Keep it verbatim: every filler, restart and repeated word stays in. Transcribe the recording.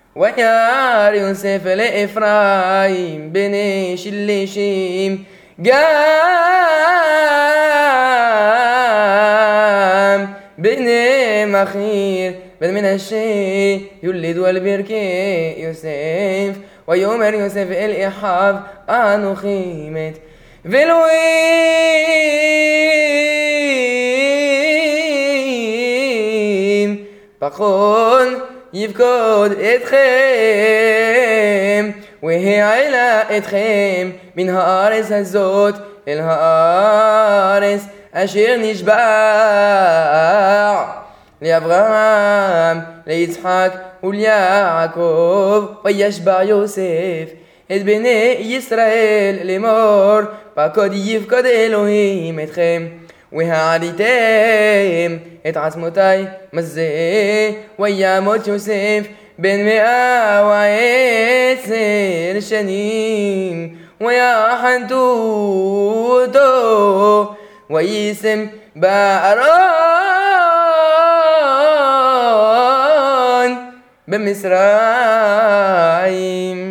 וירא יוסף לאפרים בני שלשים גם בני מכיר בן מנשה יולידו על ברכי יוסף ויאמר יוסף אל אחיו אנוכי מת ואלוהים פחון יפקוד אתכם והעלה אתכם מן הארץ הזאת אל הארץ אשר נשבע לאברהם ליצחק וליעקב וישבע יוסף את בני ישראל לאמור פקוד יפקוד אלוהים אתכם והעליתם את עצמותי מזה וימות יוסף בן מאה ועשר שנים ויחנתו אותו ויישם בארון במצרים